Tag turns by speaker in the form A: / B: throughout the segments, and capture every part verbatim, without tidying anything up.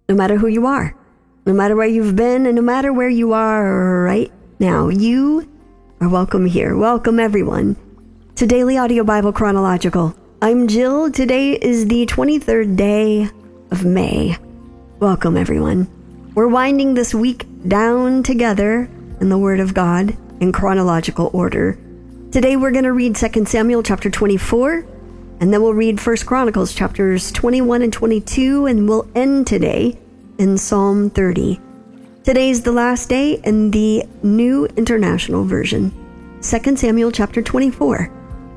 A: no matter who you are, no matter where you've been, and no matter where you are right now. You are welcome here. Welcome, everyone, to Daily Audio Bible Chronological. I'm Jill. Today is the twenty-third day of May. Welcome, everyone. We're winding this week down together in the Word of God in chronological order. Today we're going to read Second Samuel chapter twenty-four, and then we'll read First Chronicles chapters twenty-one and twenty-two, and we'll end today in Psalm thirty. Today's the last day in the New International Version. Second Samuel chapter twenty-four.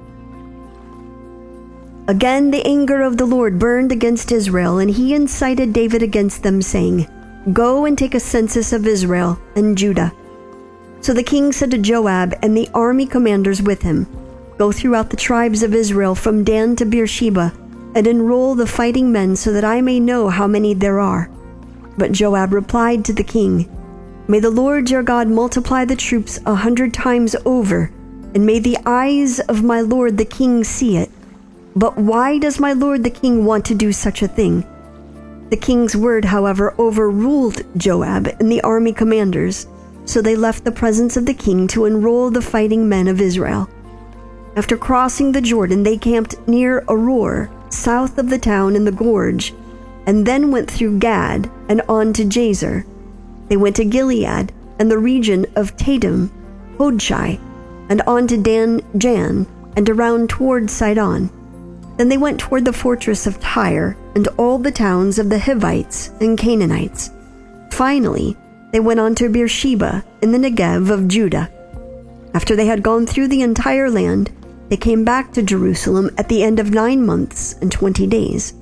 A: Again the anger of the Lord burned against Israel, and he incited David against them, saying, "Go and take a census of Israel and Judah." So the king said to Joab and the army commanders with him, "Go throughout the tribes of Israel from Dan to Beersheba, and enroll the fighting men so that I may know how many there are." But Joab replied to the king, "May the Lord your God multiply the troops a hundred times over, and may the eyes of my lord the king see it. But why does my lord the king want to do such a thing?" The king's word, however, overruled Joab and the army commanders, so they left the presence of the king to enroll the fighting men of Israel. After crossing the Jordan, they camped near Aroer, south of the town in the gorge, and then went through Gad and on to Jazer. They went to Gilead and the region of Tadim, Hodshai, and on to Dan Jan, and around toward Sidon. Then they went toward the fortress of Tyre and all the towns of the Hivites and Canaanites. Finally, they went on to Beersheba in the Negev of Judah. After they had gone through the entire land, they came back to Jerusalem at the end of nine months and twenty days.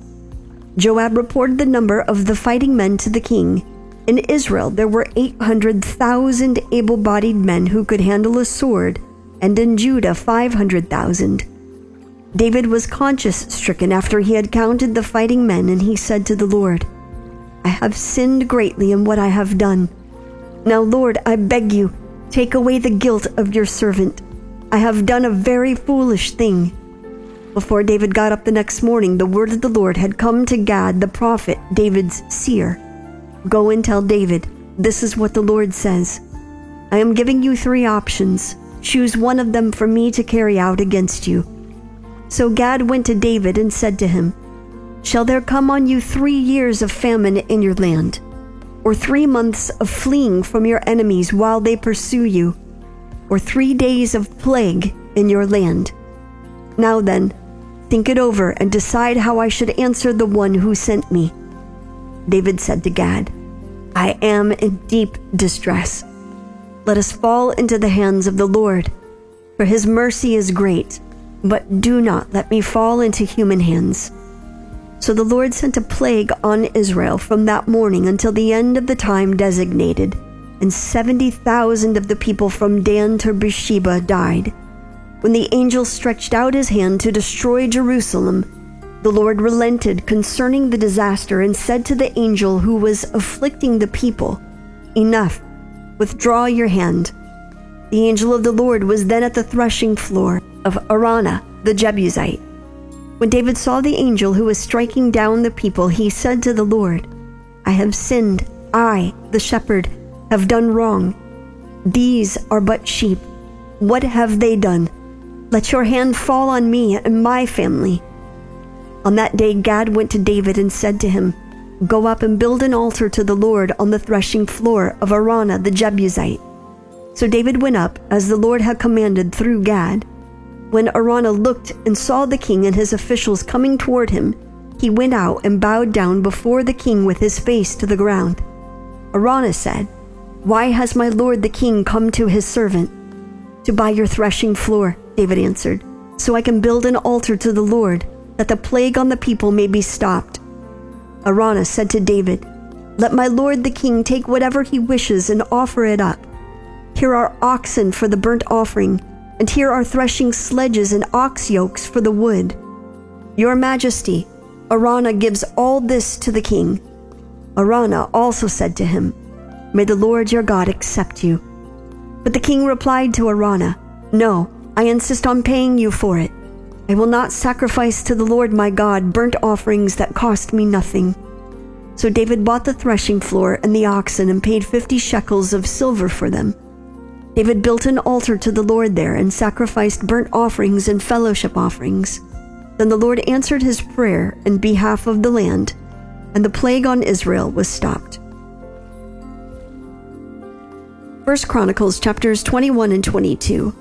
A: Joab reported the number of the fighting men to the king. In Israel there were eight hundred thousand able-bodied men who could handle a sword, and in Judah five hundred thousand. David was conscience-stricken after he had counted the fighting men, and he said to the Lord, "I have sinned greatly in what I have done. Now, Lord, I beg you, take away the guilt of your servant. I have done a very foolish thing." Before David got up the next morning, the word of the Lord had come to Gad the prophet, David's seer. "Go and tell David, this is what the Lord says. I am giving you three options. Choose one of them for me to carry out against you." So Gad went to David and said to him, "Shall there come on you three years of famine in your land, or three months of fleeing from your enemies while they pursue you, or three days of plague in your land? Now then, think it over and decide how I should answer the one who sent me." David said to Gad, "I am in deep distress. Let us fall into the hands of the Lord, for his mercy is great, but do not let me fall into human hands." So the Lord sent a plague on Israel from that morning until the end of the time designated, and seventy thousand of the people from Dan to Beersheba died. When the angel stretched out his hand to destroy Jerusalem, the Lord relented concerning the disaster and said to the angel who was afflicting the people, "Enough, withdraw your hand." The angel of the Lord was then at the threshing floor of Araunah the Jebusite. When David saw the angel who was striking down the people, he said to the Lord, "I have sinned. I, the shepherd, have done wrong. These are but sheep. What have they done? Let your hand fall on me and my family." On that day Gad went to David and said to him, "Go up and build an altar to the Lord on the threshing floor of Araunah the Jebusite." So David went up, as the Lord had commanded through Gad. When Araunah looked and saw the king and his officials coming toward him, he went out and bowed down before the king with his face to the ground. Araunah said, "Why has my lord the king come to his servant?" "To buy your threshing floor," David answered, "so I can build an altar to the Lord, that the plague on the people may be stopped." Araunah said to David, "Let my lord the king take whatever he wishes and offer it up. Here are oxen for the burnt offering, and here are threshing sledges and ox yokes for the wood. Your Majesty, Araunah gives all this to the king." Araunah also said to him, "May the Lord your God accept you." But the king replied to Araunah, "No, I insist on paying you for it. I will not sacrifice to the Lord my God burnt offerings that cost me nothing." So David bought the threshing floor and the oxen and paid fifty shekels of silver for them. David built an altar to the Lord there and sacrificed burnt offerings and fellowship offerings. Then the Lord answered his prayer in behalf of the land, and the plague on Israel was stopped. First Chronicles chapters twenty-one and twenty-two.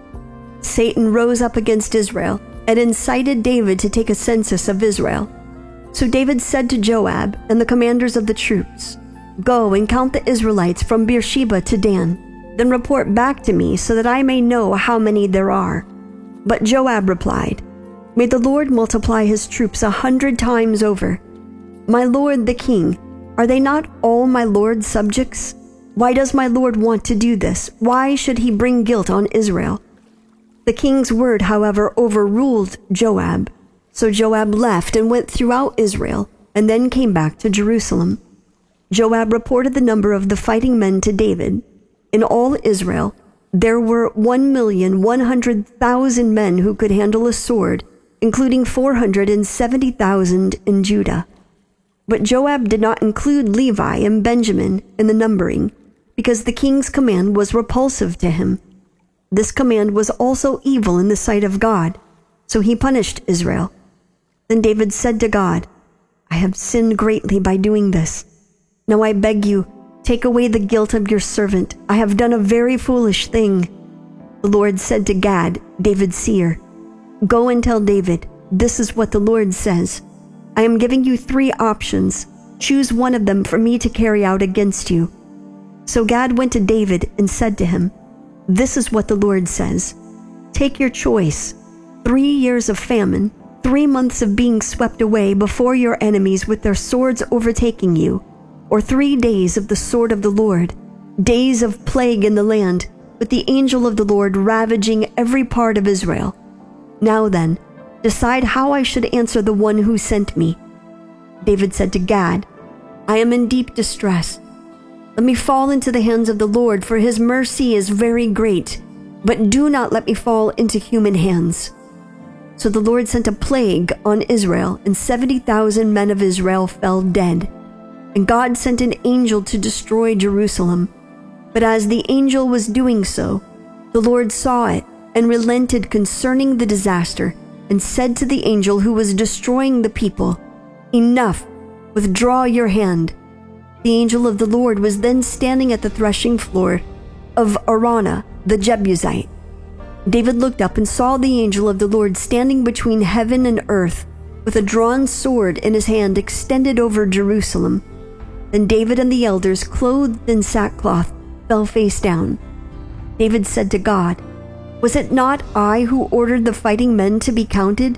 A: Satan rose up against Israel and incited David to take a census of Israel. So David said to Joab and the commanders of the troops, "Go and count the Israelites from Beersheba to Dan. Then report back to me so that I may know how many there are." But Joab replied, "May the Lord multiply his troops a hundred times over. My lord the king, are they not all my lord's subjects? Why does my lord want to do this? Why should he bring guilt on Israel?" The king's word, however, overruled Joab. So Joab left and went throughout Israel, and then came back to Jerusalem. Joab reported the number of the fighting men to David. In all Israel, there were one million one hundred thousand men who could handle a sword, including four hundred seventy thousand in Judah. But Joab did not include Levi and Benjamin in the numbering, because the king's command was repulsive to him. This command was also evil in the sight of God, so he punished Israel. Then David said to God, "I have sinned greatly by doing this. Now I beg you, take away the guilt of your servant. I have done a very foolish thing." The Lord said to Gad, David's seer, "Go and tell David, this is what the Lord says. I am giving you three options. Choose one of them for me to carry out against you." So Gad went to David and said to him, "This is what the Lord says. Take your choice. Three years of famine, three months of being swept away before your enemies with their swords overtaking you, or three days of the sword of the Lord, days of plague in the land, with the angel of the Lord ravaging every part of Israel. Now then, decide how I should answer the one who sent me." David said to Gad, "I am in deep distress. Let me fall into the hands of the Lord, for his mercy is very great, but do not let me fall into human hands." So the Lord sent a plague on Israel, and seventy thousand men of Israel fell dead. And God sent an angel to destroy Jerusalem. But as the angel was doing so, the Lord saw it and relented concerning the disaster, and said to the angel who was destroying the people, "Enough, withdraw your hand." The angel of the Lord was then standing at the threshing floor of Araunah the Jebusite. David looked up and saw the angel of the Lord standing between heaven and earth, with a drawn sword in his hand extended over Jerusalem. Then David and the elders, clothed in sackcloth, fell face down. David said to God, "Was it not I who ordered the fighting men to be counted?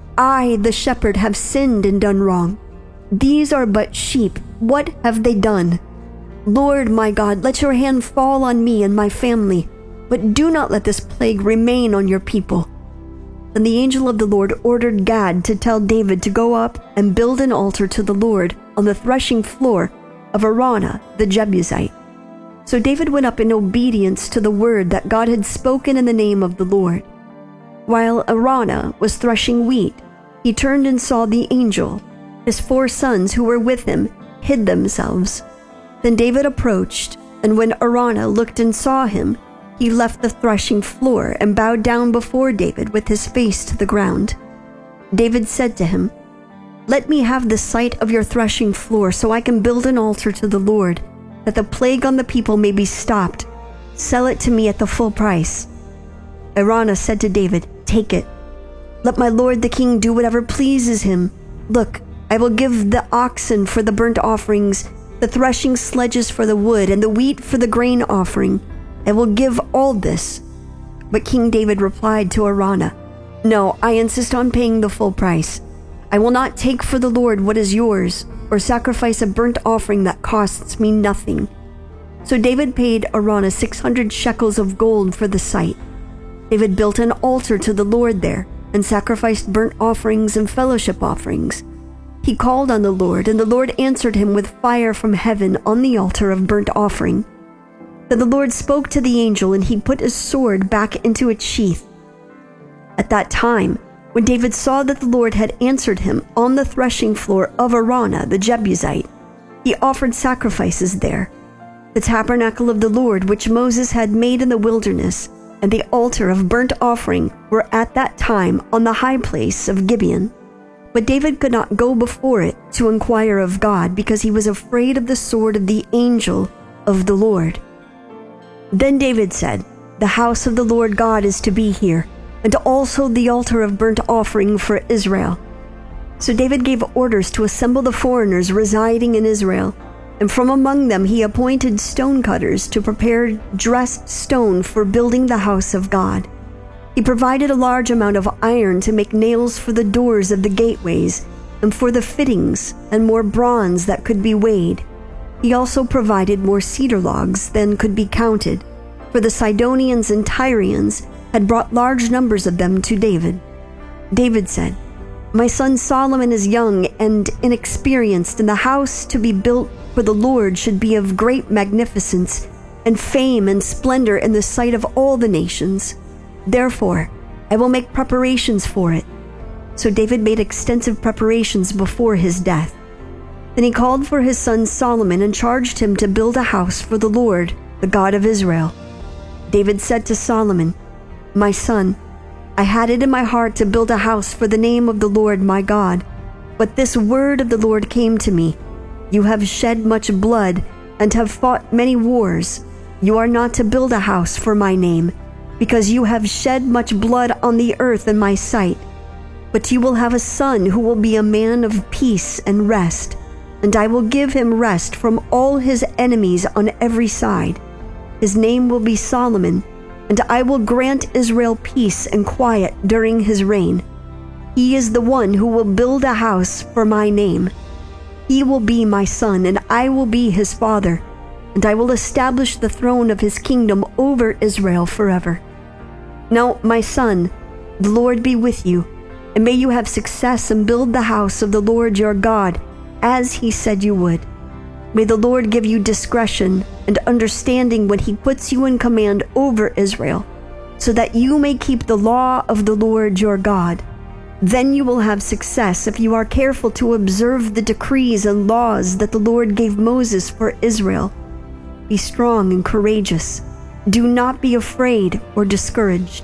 A: I, the shepherd, have sinned and done wrong. These are but sheep. What have they done? Lord my God, let your hand fall on me and my family, but do not let this plague remain on your people." Then the angel of the Lord ordered Gad to tell David to go up and build an altar to the Lord on the threshing floor of Araunah the Jebusite. So David went up in obedience to the word that God had spoken in the name of the Lord. While Araunah was threshing wheat, he turned and saw the angel. His four sons who were with him hid themselves. Then David approached, and when Araunah looked and saw him, he left the threshing floor and bowed down before David with his face to the ground. David said to him, "Let me have the site of your threshing floor so I can build an altar to the Lord, that the plague on the people may be stopped. Sell it to me at the full price." Araunah said to David, "Take it. Let my lord the king do whatever pleases him. Look, I will give the oxen for the burnt offerings, the threshing sledges for the wood, and the wheat for the grain offering. I will give all this." But King David replied to Araunah, "No, I insist on paying the full price. I will not take for the Lord what is yours, or sacrifice a burnt offering that costs me nothing." So David paid Araunah six hundred shekels of gold for the site. David built an altar to the Lord there, and sacrificed burnt offerings and fellowship offerings. He called on the Lord, and the Lord answered him with fire from heaven on the altar of burnt offering. Then the Lord spoke to the angel, and he put his sword back into its sheath. At that time, when David saw that the Lord had answered him on the threshing floor of Araunah the Jebusite, he offered sacrifices there. The tabernacle of the Lord, which Moses had made in the wilderness, and the altar of burnt offering were at that time on the high place of Gibeon. But David could not go before it to inquire of God, because he was afraid of the sword of the angel of the Lord. Then David said, "The house of the Lord God is to be here, and also the altar of burnt offering for Israel." So David gave orders to assemble the foreigners residing in Israel, and from among them he appointed stonecutters to prepare dressed stone for building the house of God. He provided a large amount of iron to make nails for the doors of the gateways, and for the fittings, and more bronze that could be weighed. He also provided more cedar logs than could be counted, for the Sidonians and Tyrians had brought large numbers of them to David. David said, "My son Solomon is young and inexperienced, and the house to be built for the Lord should be of great magnificence and fame and splendor in the sight of all the nations. Therefore, I will make preparations for it." So David made extensive preparations before his death. Then he called for his son Solomon and charged him to build a house for the Lord, the God of Israel. David said to Solomon, "My son, I had it in my heart to build a house for the name of the Lord my God. But this word of the Lord came to me. You have shed much blood and have fought many wars. You are not to build a house for my name, because you have shed much blood on the earth in my sight. But you will have a son who will be a man of peace and rest, and I will give him rest from all his enemies on every side. His name will be Solomon, and I will grant Israel peace and quiet during his reign. He is the one who will build a house for my name. He will be my son, and I will be his father, and I will establish the throne of his kingdom over Israel forever. Now, my son, the Lord be with you, and may you have success and build the house of the Lord your God, as he said you would. May the Lord give you discretion and understanding when he puts you in command over Israel, so that you may keep the law of the Lord your God. Then you will have success if you are careful to observe the decrees and laws that the Lord gave Moses for Israel. Be strong and courageous. Do not be afraid or discouraged.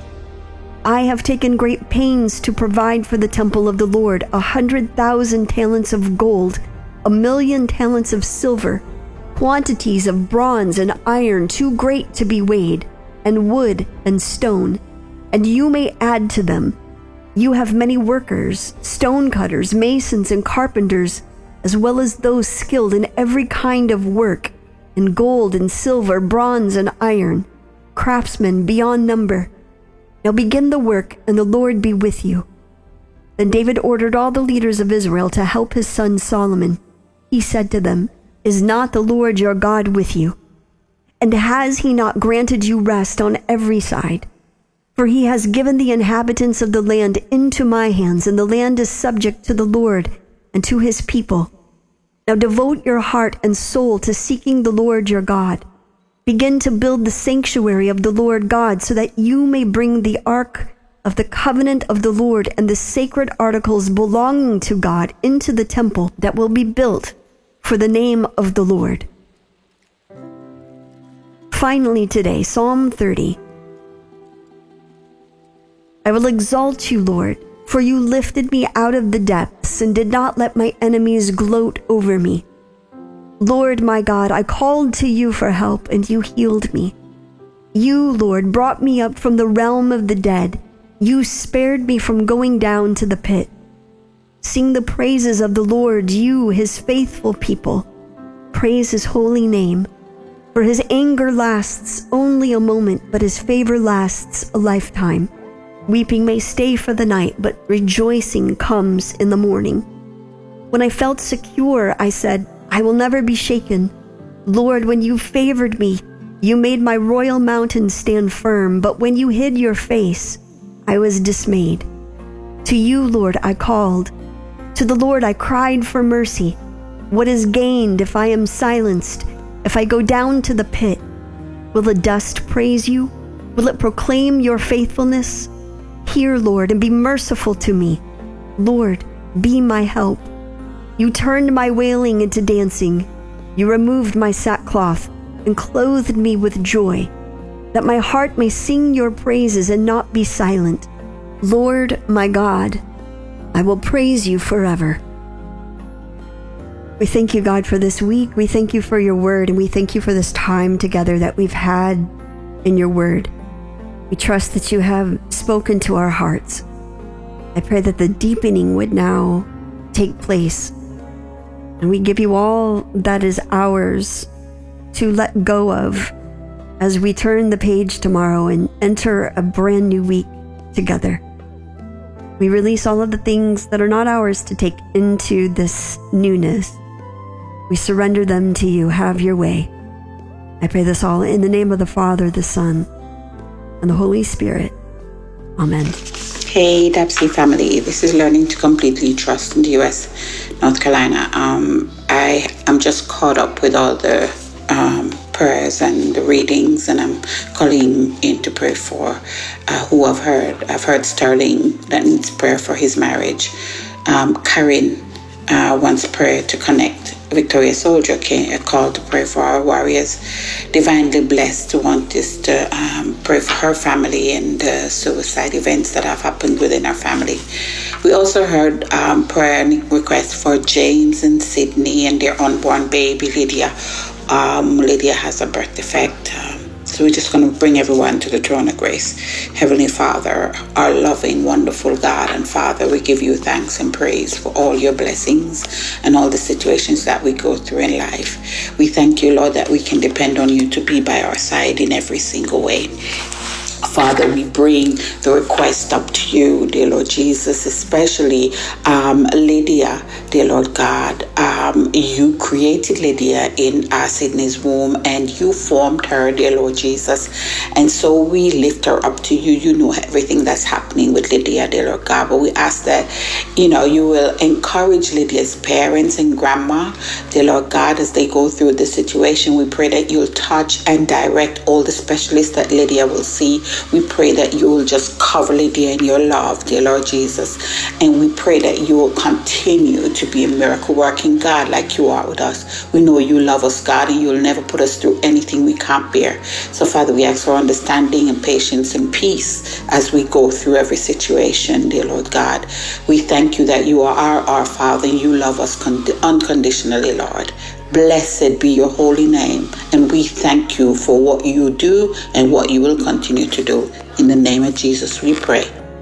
A: I have taken great pains to provide for the temple of the Lord a hundred thousand talents of gold, a million talents of silver, quantities of bronze and iron too great to be weighed, and wood and stone, and you may add to them. You have many workers, stone cutters, masons, and carpenters, as well as those skilled in every kind of work, in gold and silver, bronze and iron, craftsmen beyond number. Now begin the work, and the Lord be with you." Then David ordered all the leaders of Israel to help his son Solomon. He said to them, "Is not the Lord your God with you? And has he not granted you rest on every side? For he has given the inhabitants of the land into my hands, and the land is subject to the Lord and to his people. Now devote your heart and soul to seeking the Lord your God. Begin to build the sanctuary of the Lord God, so that you may bring the ark of the covenant of the Lord and the sacred articles belonging to God into the temple that will be built for the name of the Lord." Finally today, Psalm thirty. I will exalt you, Lord, for you lifted me out of the depths and did not let my enemies gloat over me. Lord my God, I called to you for help, and you healed me. You, Lord, brought me up from the realm of the dead. You spared me from going down to the pit. Sing the praises of the Lord, you, his faithful people. Praise his holy name. For his anger lasts only a moment, but his favor lasts a lifetime. Weeping may stay for the night, but rejoicing comes in the morning. When I felt secure, I said, I will never be shaken. Lord, when you favored me, you made my royal mountain stand firm, but when you hid your face, I was dismayed. To you, Lord, I called. To the Lord I cried for mercy. What is gained if I am silenced, if I go down to the pit? Will the dust praise you? Will it proclaim your faithfulness? Hear, Lord, and be merciful to me. Lord, be my help. You turned my wailing into dancing. You removed my sackcloth and clothed me with joy, that my heart may sing your praises and not be silent. Lord, my God, I will praise you forever. We thank you, God, for this week. We thank you for your word, and we thank you for this time together that we've had in your word. We trust that you have spoken to our hearts. I pray that the deepening would now take place, and we give you all that is ours to let go of as we turn the page tomorrow and enter a brand new week together. We release all of the things that are not ours to take into this newness. We surrender them to you. Have your way. I pray this all in the name of the Father, the Son, and the Holy Spirit. Amen.
B: Hey, Dapsy family. This is Learning to Completely Trust in the U S, North Carolina. Um, I am just caught up with all the um, prayers and the readings, and I'm calling in to pray for uh, who I've heard. I've heard Sterling that needs prayer for his marriage. Um, Karen uh, wants prayer to connect. Victoria Soldier came, called to pray for our warriors. Divinely Blessed want us to um, pray for her family and the suicide events that have happened within our family. We also heard um, prayer requests for James and Sydney and their unborn baby, Lydia. Um, Lydia has a birth defect. Um, so we're just going to bring everyone to the throne of grace. Heavenly Father, our loving, wonderful God and Father, we give you thanks and praise for all your blessings and all the situations that we go through in life. We thank you, Lord, that we can depend on you to be by our side in every single way. Father, we bring the request up to you, dear Lord Jesus, especially um, Lydia, dear Lord God. Um, you created Lydia in uh, Sydney's womb, and you formed her, dear Lord Jesus. And so we lift her up to you. You know everything that's happening with Lydia, dear Lord God. But we ask that, you know, you will encourage Lydia's parents and grandma, dear Lord God, as they go through the situation. We pray that you'll touch and direct all the specialists that Lydia will see. We pray that you will just cover Lydia in your love, dear Lord Jesus. And we pray that you will continue to be a miracle working God like you are with us. We know you love us, God, and you'll never put us through anything we can't bear. So, Father, we ask for understanding and patience and peace as we go through every situation, dear Lord God. We thank you that you are our, our Father, and you love us con- unconditionally, Lord. Blessed be your holy name, and we thank you for what you do and what you will continue to do. In the name of Jesus, we pray.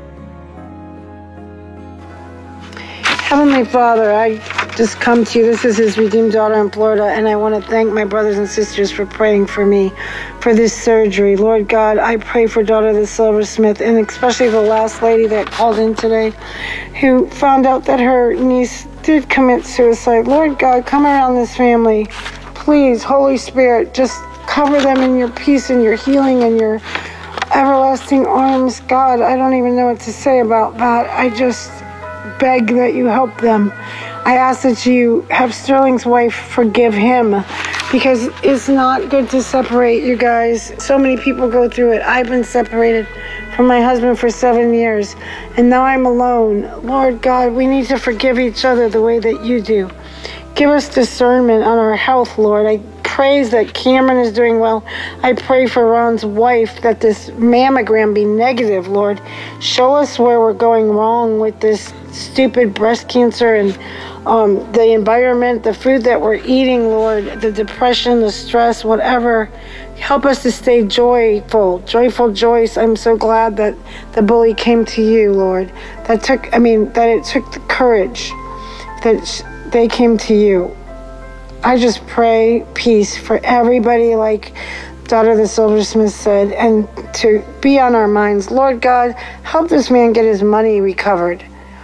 C: Heavenly Father, I just come to you. This is his redeemed daughter in Florida, and I want to thank my brothers and sisters for praying for me for this surgery. Lord God, I pray for daughter the silversmith, and especially the last lady that called in today who found out that her niece did commit suicide. Lord God, come around this family. Please, Holy Spirit, just cover them in your peace and your healing and your everlasting arms. God, I don't even know what to say about that. I just beg that you help them. I ask that you have Sterling's wife forgive him, because it's not good to separate, you guys. So many people go through it. I've been separated from my husband for seven years, and now I'm alone. Lord God, we need to forgive each other the way that you do. Give us discernment on our health, Lord. I praise that Cameron is doing well. I pray for Ron's wife that this mammogram be negative, Lord. Show us where we're going wrong with this stupid breast cancer and um, the environment, the food that we're eating, Lord, the depression, the stress, whatever. Help us to stay joyful, joyful Joyce. I'm so glad that the bully came to you, Lord. That took, I mean, that it took the courage that they came to you. I just pray peace for everybody, like daughter the silversmith said, and to be on our minds. Lord God, help this man get his money recovered.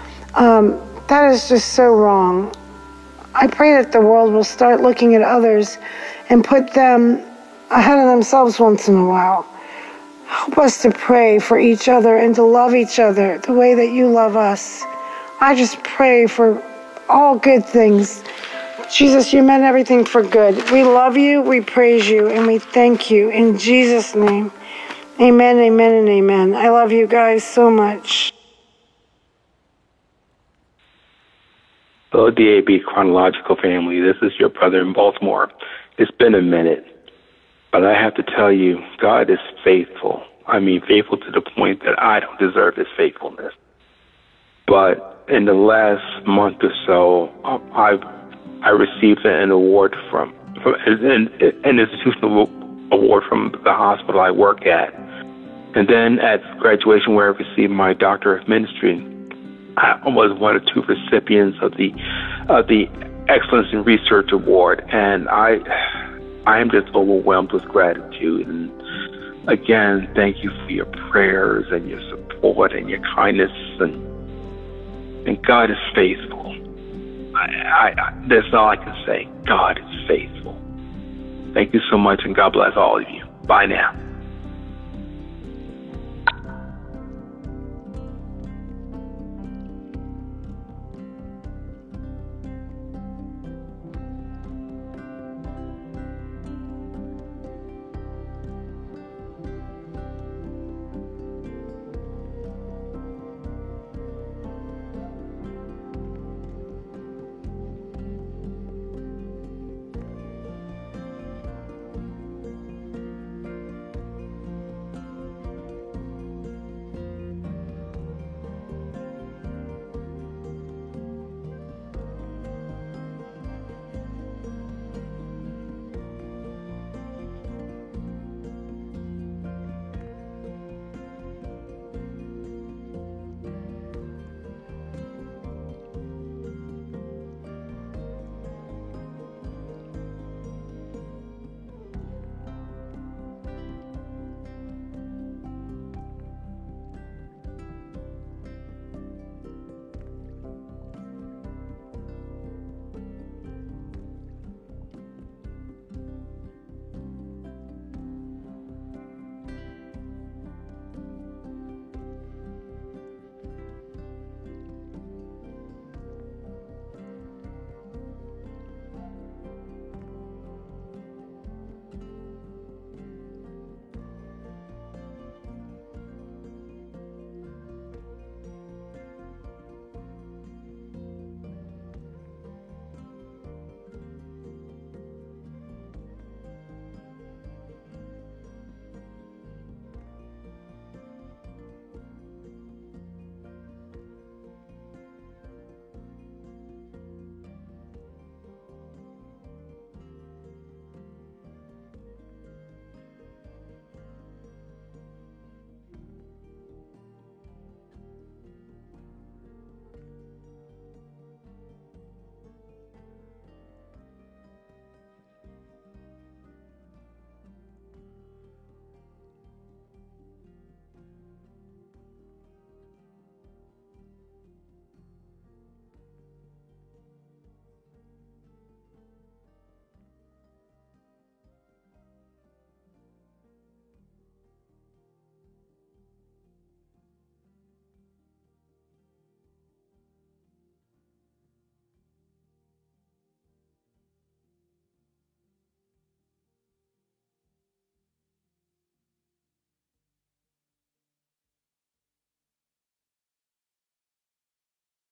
C: Um, that is just so wrong. I pray that the world will start looking at others and put them ahead of themselves once in a while. Help us to pray for each other and to love each other the way that you love us. I just pray for all good things. Jesus, you meant everything for good. We love you, we praise you, and we thank you in Jesus' name. Amen, amen, and amen. I love you guys so much.
D: Hello, D A B Chronological family. This is your brother in Baltimore. It's been a minute, but I have to tell you, God is faithful. I mean, faithful to the point that I don't deserve his faithfulness. But in the last month or so, I've I received an award from, from an, an institutional award from the hospital I work at. And then at graduation, where I received my Doctor of Ministry, I was one of two recipients of the of the Excellence in Research Award, and I I am just overwhelmed with gratitude. And again, thank you for your prayers and your support and your kindness, and and God is faithful. I, I, I that's all I can say. God is faithful. Thank you so much, and God bless all of you. Bye now.